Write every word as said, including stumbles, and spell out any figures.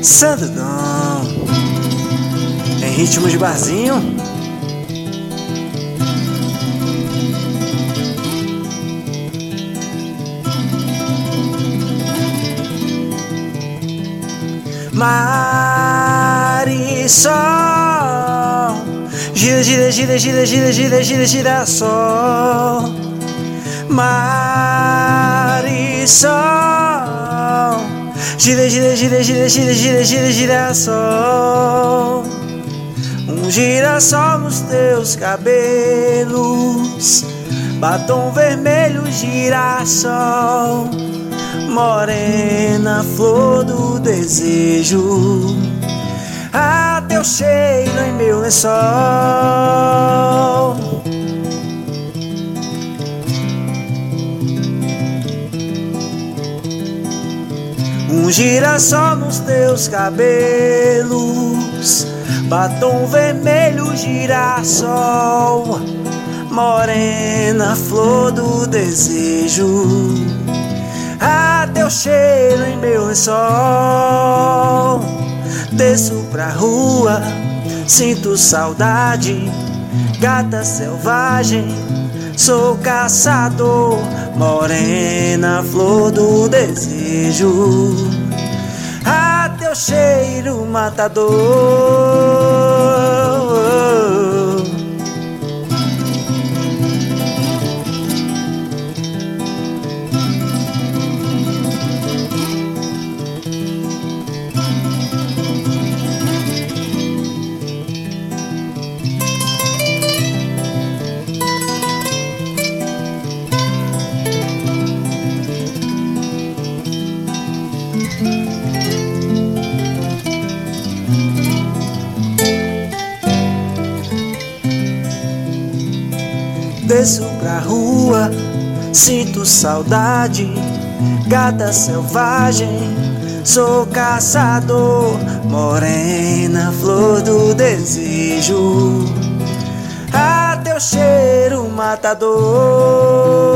Sandudão, em ritmo de barzinho. Marisol, gira, gira, gira, gira, gira, gira, gira, gira, sol. Marisol, gira, gira, gira, gira, gira, gira, gira, girassol. Um girassol nos teus cabelos, batom vermelho, girassol. Morena, flor do desejo, ah, teu cheiro em meu lençol. Um girassol nos teus cabelos, batom vermelho, girassol. Morena, flor do desejo, ah, teu cheiro em meu lençol. Desço pra rua, sinto saudade, gata selvagem, sou caçador. Morena, flor do desejo, ah, teu cheiro matador. Desço pra rua, sinto saudade, gata selvagem, sou caçador. Morena, flor do desejo, ah, teu cheiro matador.